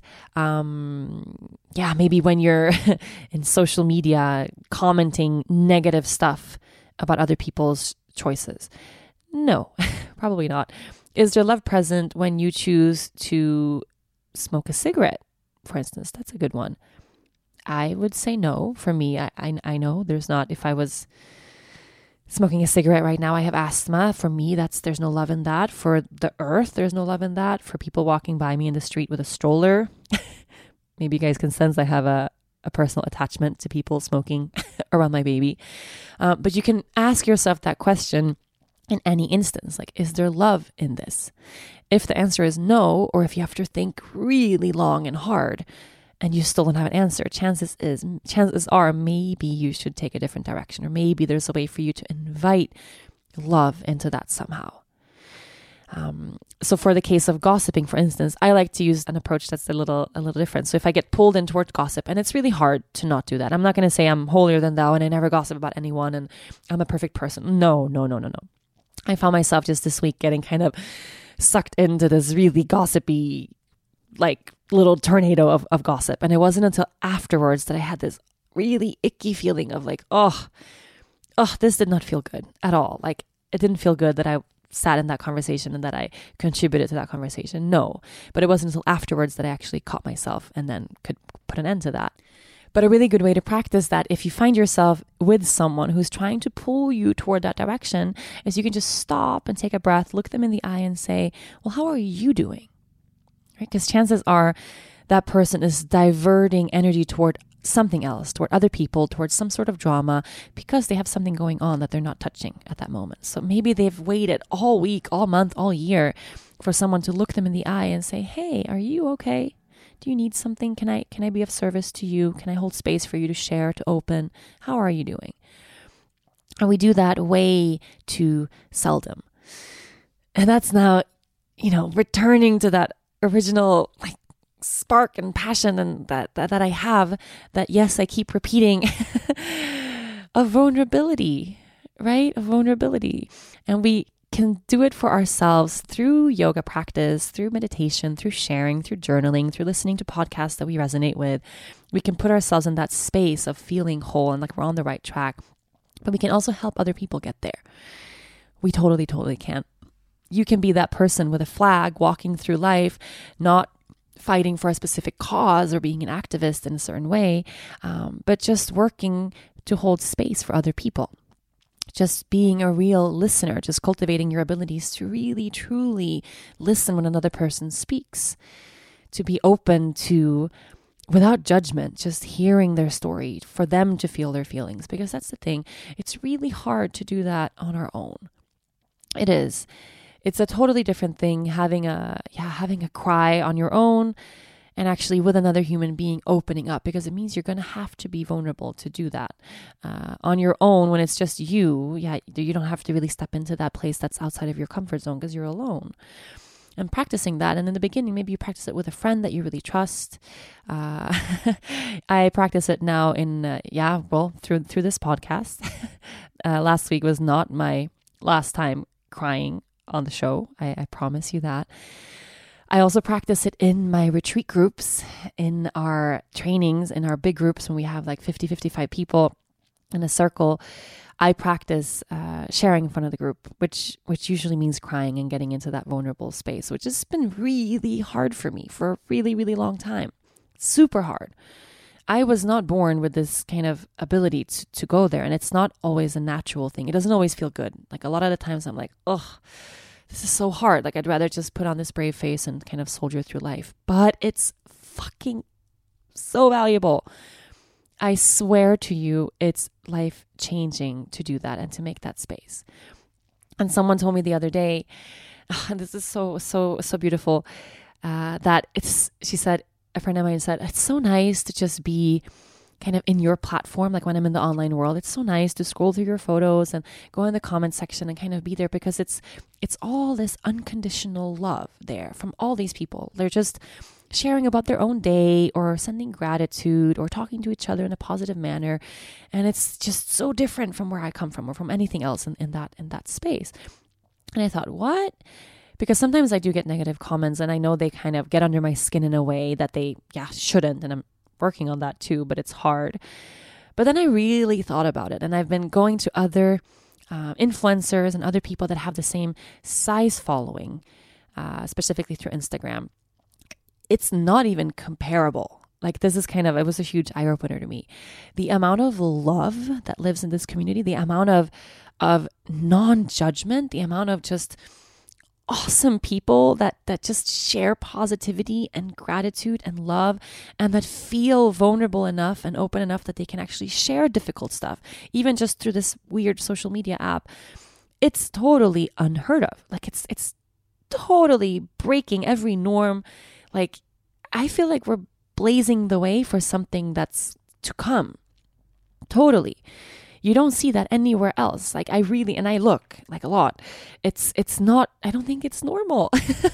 Maybe when you're in social media commenting negative stuff about other people's choices? No, probably not. Is there love present when you choose to smoke a cigarette, for instance? That's a good one. I would say no. For me, I know there's not. If I was smoking a cigarette right now, I have asthma. For me, there's no love in that. For the earth, there's no love in that. For people walking by me in the street with a stroller, maybe you guys can sense I have a personal attachment to people smoking around my baby. But you can ask yourself that question in any instance, like, is there love in this? If the answer is no, or if you have to think really long and hard and you still don't have an answer, chances are maybe you should take a different direction, or maybe there's a way for you to invite love into that somehow. So for the case of gossiping, for instance, I like to use an approach that's a little different. So if I get pulled in towards gossip, and it's really hard to not do that. I'm not going to say I'm holier than thou and I never gossip about anyone and I'm a perfect person. No. I found myself just this week getting kind of sucked into this really gossipy, like, little tornado of gossip. And it wasn't until afterwards that I had this really icky feeling of like, oh, this did not feel good at all. Like, it didn't feel good that I sat in that conversation and that I contributed to that conversation. No, but it wasn't until afterwards that I actually caught myself and then could put an end to that. But a really good way to practice that, if you find yourself with someone who's trying to pull you toward that direction, is you can just stop and take a breath, look them in the eye and say, well, how are you doing? Right? Because chances are that person is diverting energy toward something else, toward other people, towards some sort of drama, because they have something going on that they're not touching at that moment. So maybe they've waited all week, all month, all year for someone to look them in the eye and say, hey, are you okay? Do you need something? Can I be of service to you? Can I hold space for you to share, to open? How are you doing? And we do that way too seldom. And that's now, returning to that original like spark and passion and that I have, that yes, I keep repeating of vulnerability, right? Of vulnerability. And we can do it for ourselves through yoga practice, through meditation, through sharing, through journaling, through listening to podcasts that we resonate with. We can put ourselves in that space of feeling whole and like we're on the right track, but we can also help other people get there. We totally can. You can be that person with a flag walking through life, not fighting for a specific cause or being an activist in a certain way, but just working to hold space for other people. Just being a real listener, just cultivating your abilities to really, truly listen when another person speaks, to be open to, without judgment, just hearing their story, for them to feel their feelings. Because that's the thing, it's really hard to do that on our own. It is. It's a totally different thing having a cry on your own and actually with another human being opening up, because it means you're going to have to be vulnerable to do that. On your own, when it's just you don't have to really step into that place that's outside of your comfort zone because you're alone. and practicing that. And in the beginning, maybe you practice it with a friend that you really trust. I practice it now through this podcast. Last week was not my last time crying on the show. I promise you that. I also practice it in my retreat groups, in our trainings, in our big groups when we have like 50, 55 people in a circle. I practice sharing in front of the group, which usually means crying and getting into that vulnerable space, which has been really hard for me for a really, really long time. Super hard. I was not born with this kind of ability to go there, and it's not always a natural thing. It doesn't always feel good. Like a lot of the times I'm like, oh, this is so hard. Like I'd rather just put on this brave face and kind of soldier through life. But it's fucking so valuable. I swear to you, it's life changing to do that and to make that space. And someone told me the other day, and this is so beautiful, that she said, a friend of mine said, it's so nice to just be kind of in your platform. Like when I'm in the online world, it's so nice to scroll through your photos and go in the comment section and kind of be there, because it's all this unconditional love there from all these people. They're just sharing about their own day or sending gratitude or talking to each other in a positive manner. And it's just so different from where I come from or from anything else in that space. And I thought, what? Because sometimes I do get negative comments, and I know they kind of get under my skin in a way that they shouldn't. And I'm working on that too, but it's hard. But then I really thought about it, and I've been going to other influencers and other people that have the same size following, specifically through Instagram. It's not even comparable. Like this is it was a huge eye opener to me. The amount of love that lives in this community, the amount of non-judgment, the amount of just awesome people that just share positivity and gratitude and love, and that feel vulnerable enough and open enough that they can actually share difficult stuff, even just through this weird social media app. It's totally unheard of. Like it's totally breaking every norm. Like I feel like we're blazing the way for something that's to come. Totally. You don't see that anywhere else. Like I look like a lot. It's not, I don't think it's normal.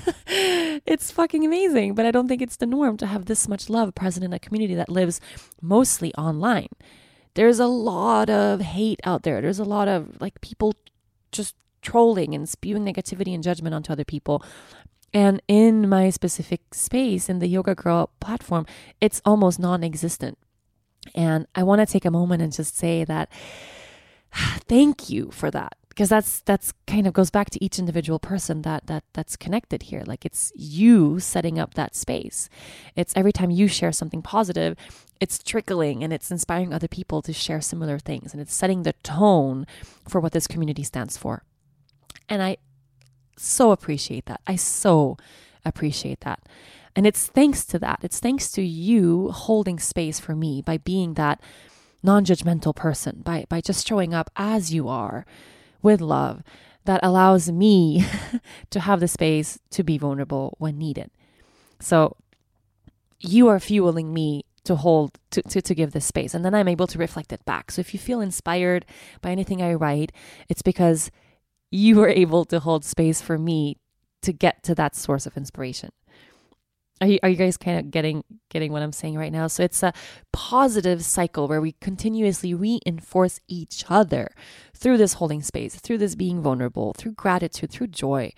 It's fucking amazing, but I don't think it's the norm to have this much love present in a community that lives mostly online. There's a lot of hate out there. There's a lot of like people just trolling and spewing negativity and judgment onto other people. And in my specific space, in the Yoga Girl platform, it's almost non-existent. And I want to take a moment and just say that thank you for that, because that's kind of goes back to each individual person that's connected here. Like it's you setting up that space. It's every time you share something positive, it's trickling and it's inspiring other people to share similar things, and it's setting the tone for what this community stands for. And I so appreciate that. I so appreciate that. And it's thanks to that. It's thanks to you holding space for me by being that non-judgmental person, by just showing up as you are with love, that allows me to have the space to be vulnerable when needed. So you are fueling me to give this space. And then I'm able to reflect it back. So if you feel inspired by anything I write, it's because you were able to hold space for me to get to that source of inspiration. Are you guys kind of getting what I'm saying right now? So it's a positive cycle where we continuously reinforce each other through this holding space, through this being vulnerable, through gratitude, through joy.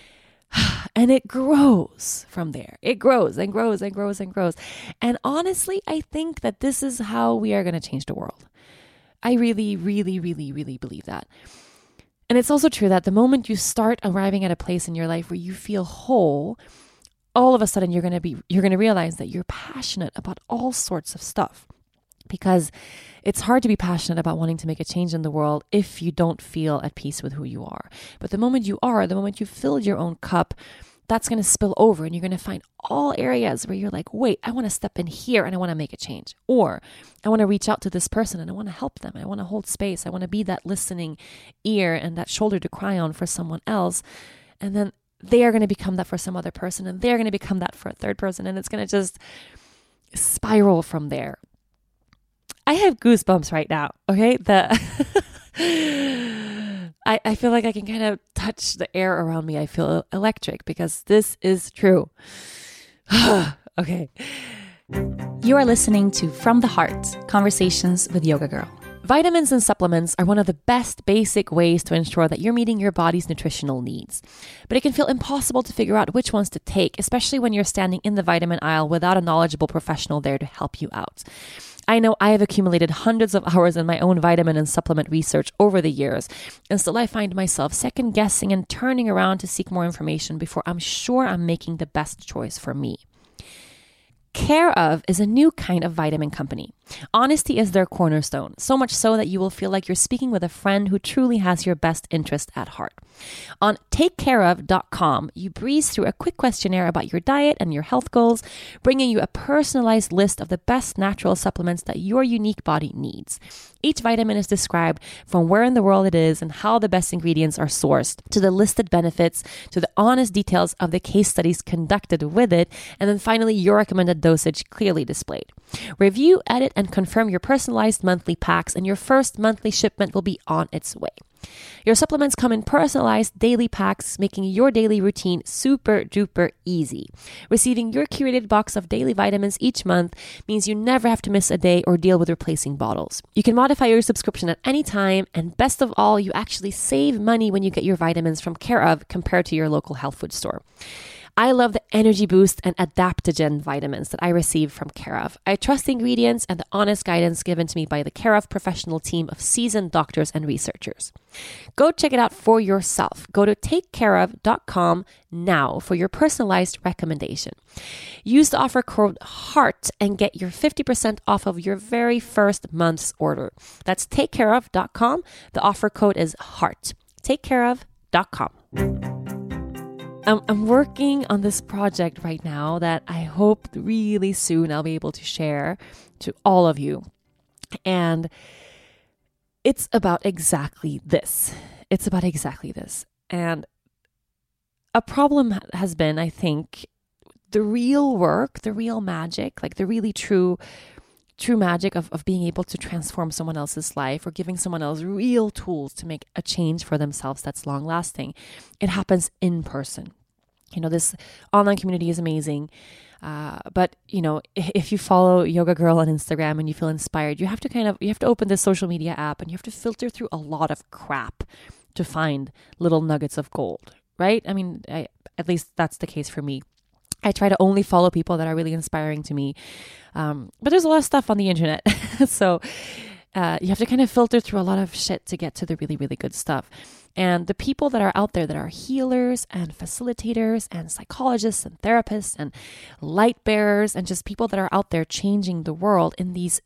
And it grows from there. It grows and grows and grows and grows. And honestly, I think that this is how we are going to change the world. I really, really, really, really believe that. And it's also true that the moment you start arriving at a place in your life where you feel whole, all of a sudden you're going to realize that you're passionate about all sorts of stuff, because it's hard to be passionate about wanting to make a change in the world if you don't feel at peace with who you are. But the moment you filled your own cup, that's going to spill over, and you're going to find all areas where you're like, wait, I want to step in here and I want to make a change. Or I want to reach out to this person and I want to help them. I want to hold space. I want to be that listening ear and that shoulder to cry on for someone else. And then they are going to become that for some other person, and they're going to become that for a third person. And it's going to just spiral from there. I have goosebumps right now. Okay. I feel like I can kind of touch the air around me. I feel electric because this is true. Okay. You are listening to From the Heart, Conversations with Yoga Girl. Vitamins and supplements are one of the best basic ways to ensure that you're meeting your body's nutritional needs. But it can feel impossible to figure out which ones to take, especially when you're standing in the vitamin aisle without a knowledgeable professional there to help you out. I know I have accumulated hundreds of hours in my own vitamin and supplement research over the years, and still I find myself second guessing and turning around to seek more information before I'm sure I'm making the best choice for me. Care of is a new kind of vitamin company. Honesty is their cornerstone, so much so that you will feel like you're speaking with a friend who truly has your best interest at heart. On takecareof.com, you breeze through a quick questionnaire about your diet and your health goals, bringing you a personalized list of the best natural supplements that your unique body needs. Each vitamin is described from where in the world it is and how the best ingredients are sourced, to the listed benefits, to the honest details of the case studies conducted with it, and then finally your recommended dosage clearly displayed. Review, edit, and confirm your personalized monthly packs, and your first monthly shipment will be on its way. Your supplements come in personalized daily packs, making your daily routine super duper easy. Receiving your curated box of daily vitamins each month means you never have to miss a day or deal with replacing bottles. You can modify your subscription at any time, and best of all, you actually save money when you get your vitamins from Care of compared to your local health food store. I love the energy boost and adaptogen vitamins that I receive from Care of. I trust the ingredients and the honest guidance given to me by the Care of professional team of seasoned doctors and researchers. Go check it out for yourself. Go to takecareof.com now for your personalized recommendation. Use the offer code HEART and get your 50% off of your very first month's order. That's takecareof.com. The offer code is HEART. Takecareof.com. I'm working on this project right now that I hope really soon I'll be able to share to all of you. And it's about exactly this. And a problem has been, I think, the real work, the real magic, like the really true magic of being able to transform someone else's life or giving someone else real tools to make a change for themselves that's long lasting. It happens in person. You know, this online community is amazing. But, you know, if you follow Yoga Girl on Instagram and you feel inspired, you have to open this social media app and you have to filter through a lot of crap to find little nuggets of gold, right? I mean, at least that's the case for me. I try to only follow people that are really inspiring to me. But there's a lot of stuff on the internet. So you have to kind of filter through a lot of shit to get to the really, really good stuff. And the people that are out there that are healers and facilitators and psychologists and therapists and light bearers and just people that are out there changing the world in these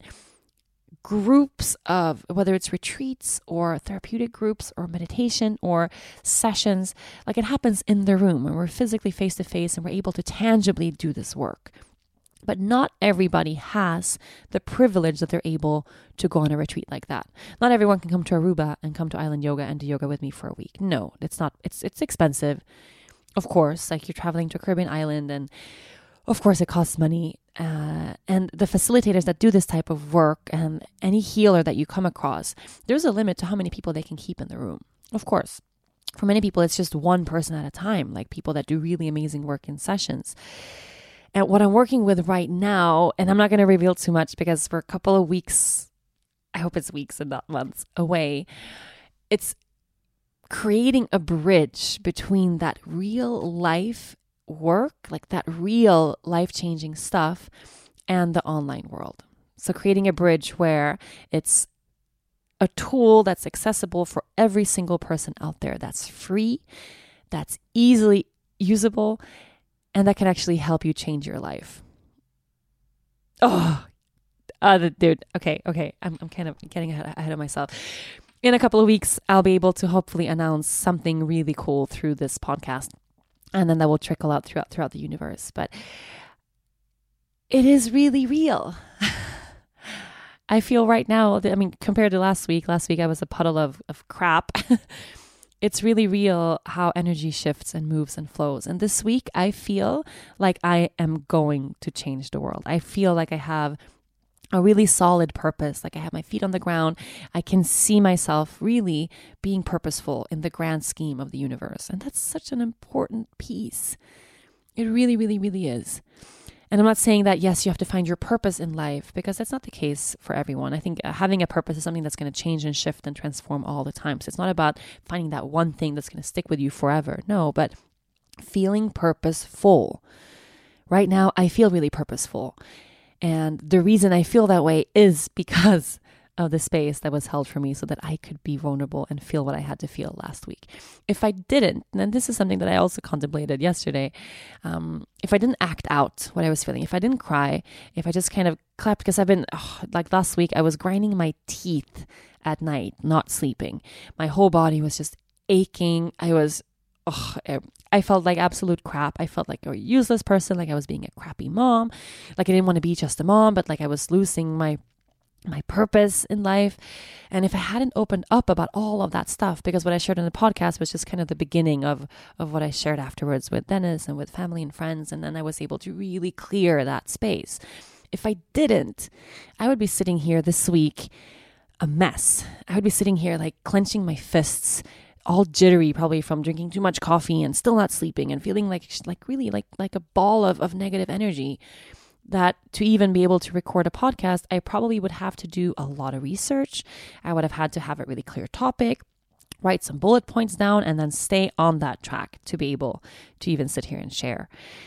groups of, whether it's retreats or therapeutic groups or meditation or sessions, like it happens in the room when we're physically face to face and we're able to tangibly do this work. But not everybody has the privilege that they're able to go on a retreat like that. Not everyone can come to Aruba and come to Island Yoga and do yoga with me for a week. No, it's not. It's expensive. Of course, like you're traveling to a Caribbean island and of course it costs money. And the facilitators that do this type of work and any healer that you come across, there's a limit to how many people they can keep in the room. Of course, for many people, it's just one person at a time, like people that do really amazing work in sessions. And what I'm working with right now, and I'm not going to reveal too much because we're a couple of weeks, I hope it's weeks and not months away, it's creating a bridge between that real life work, like that real life-changing stuff, and the online world. So creating a bridge where it's a tool that's accessible for every single person out there, that's free, that's easily usable, and that can actually help you change your life. Dude. Okay. I'm kind of getting ahead of myself. In a couple of weeks, I'll be able to hopefully announce something really cool through this podcast. And then that will trickle out throughout the universe. But it is really real. I feel right now, compared to last week I was a puddle of crap. It's really real how energy shifts and moves and flows. And this week, I feel like I am going to change the world. I feel like I have a really solid purpose. Like I have my feet on the ground. I can see myself really being purposeful in the grand scheme of the universe. And that's such an important piece. It really, really, really is. And I'm not saying that, yes, you have to find your purpose in life, because that's not the case for everyone. I think having a purpose is something that's going to change and shift and transform all the time. So it's not about finding that one thing that's going to stick with you forever. No, but feeling purposeful. Right now, I feel really purposeful. And the reason I feel that way is because of the space that was held for me so that I could be vulnerable and feel what I had to feel last week. If I didn't, and this is something that I also contemplated yesterday, if I didn't act out what I was feeling, if I didn't cry, if I just kind of clapped, because I've been, like last week, I was grinding my teeth at night, not sleeping. My whole body was just aching. I felt like absolute crap. I felt like a useless person, like I was being a crappy mom, like I didn't want to be just a mom, but like I was losing my purpose in life. And if I hadn't opened up about all of that stuff, because what I shared in the podcast was just kind of the beginning of what I shared afterwards with Dennis and with family and friends, and then I was able to really clear that space. If I didn't, I would be sitting here this week a mess. I would be sitting here like clenching my fists, all jittery, probably from drinking too much coffee and still not sleeping and feeling like really like a ball of negative energy. That to even be able to record a podcast, I probably would have to do a lot of research. I would have had to have a really clear topic, write some bullet points down, and then stay on that track to be able to even sit here and share.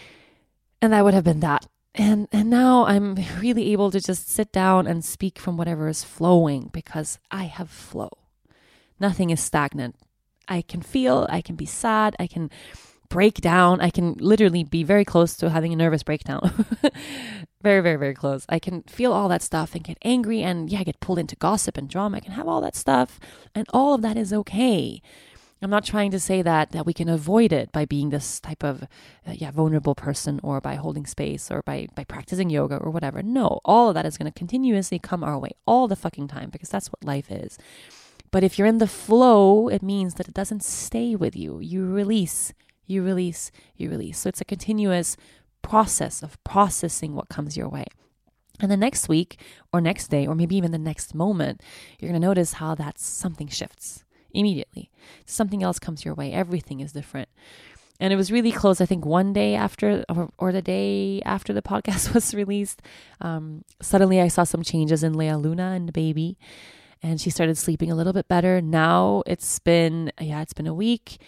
And that would have been that. And now I'm really able to just sit down and speak from whatever is flowing, because I have flow. Nothing is stagnant. I can feel, I can be sad, I can break down. I can literally be very close to having a nervous breakdown. Very, very, very close. I can feel all that stuff and get angry and get pulled into gossip and drama. I can have all that stuff, and all of that is okay. I'm not trying to say that we can avoid it by being this type of vulnerable person, or by holding space, or by practicing yoga or whatever. No, all of that is going to continuously come our way all the fucking time, because that's what life is. But if you're in the flow, it means that it doesn't stay with you. You release. You release, you release. So it's a continuous process of processing what comes your way. And the next week or next day, or maybe even the next moment, you're going to notice how that something shifts immediately. Something else comes your way. Everything is different. And it was really close, I think, one day after, or the day after the podcast was released. Suddenly I saw some changes in Lea Luna and the baby. And she started sleeping a little bit better. Now it's been a week.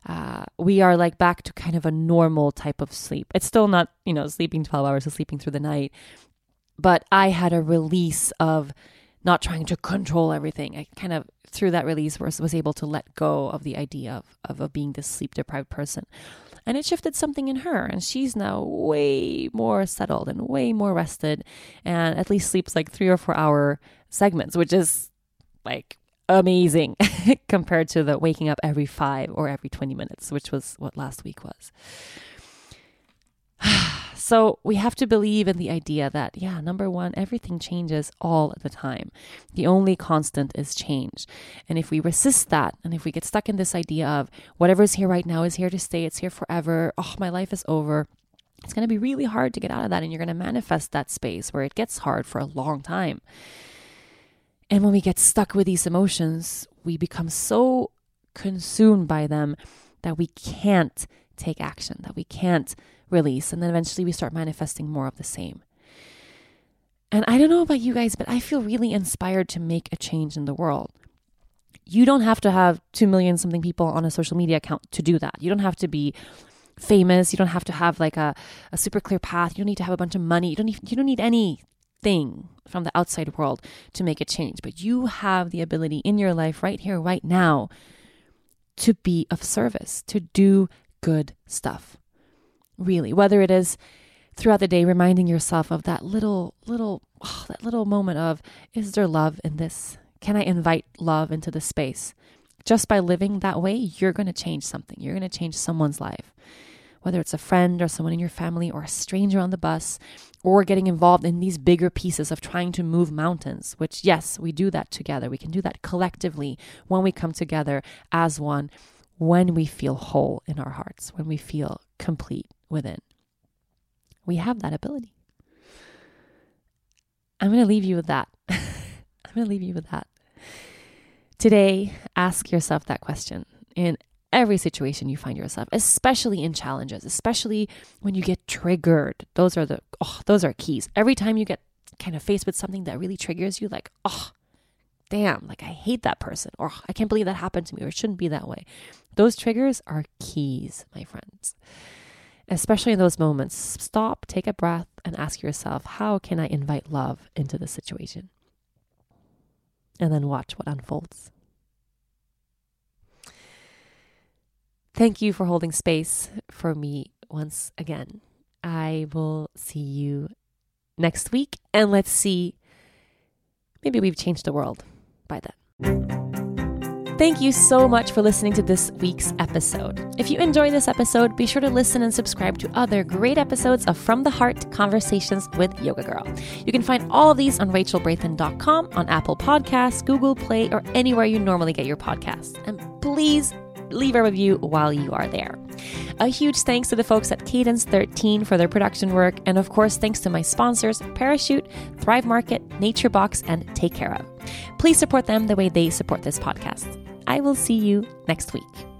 We are like back to kind of a normal type of sleep. It's still not, sleeping 12 hours of sleeping through the night, but I had a release of not trying to control everything. I kind of, through that release, was able to let go of the idea of being this sleep deprived person. And it shifted something in her, and she's now way more settled and way more rested, and at least sleeps like 3 or 4 hour segments, which is like amazing compared to the waking up every 5 or every 20 minutes, which was what last week was. So we have to believe in the idea that, number one, everything changes all the time. The only constant is change. And if we resist that, and if we get stuck in this idea of whatever is here right now is here to stay, it's here forever, my life is over, it's going to be really hard to get out of that. And you're going to manifest that space where it gets hard for a long time. And when we get stuck with these emotions, we become so consumed by them that we can't take action, that we can't release. And then eventually we start manifesting more of the same. And I don't know about you guys, but I feel really inspired to make a change in the world. You don't have to have 2 million something people on a social media account to do that. You don't have to be famous. You don't have to have like a super clear path. You don't need to have a bunch of money. You don't need anything from the outside world to make a change. But you have the ability in your life right here, right now, to be of service, to do good stuff. Really, whether it is throughout the day reminding yourself of that little moment of, is there love in this? Can I invite love into the space? Just by living that way, you're going to change something. You're going to change someone's life. Whether it's a friend or someone in your family or a stranger on the bus, or getting involved in these bigger pieces of trying to move mountains, which, yes, we do that together. We can do that collectively when we come together as one, when we feel whole in our hearts, when we feel complete within. We have that ability. I'm going to leave you with that. Today, ask yourself that question in every situation you find yourself, especially in challenges, especially when you get triggered. Those are keys. Every time you get kind of faced with something that really triggers you, like, oh, damn, like I hate that person, or I can't believe that happened to me, or it shouldn't be that way. Those triggers are keys, my friends. Especially in those moments, stop, take a breath, and ask yourself, how can I invite love into the situation? And then watch what unfolds. Thank you for holding space for me once again. I will see you next week, and let's see, maybe we've changed the world by then. Thank you so much for listening to this week's episode. If you enjoyed this episode, be sure to listen and subscribe to other great episodes of From the Heart Conversations with Yoga Girl. You can find all of these on rachelbraithen.com, on Apple Podcasts, Google Play, or anywhere you normally get your podcasts. And please leave a review while you are there. A huge thanks to the folks at Cadence 13 for their production work. And of course, thanks to my sponsors, Parachute, Thrive Market, NatureBox, and Take Care Of. Please support them the way they support this podcast. I will see you next week.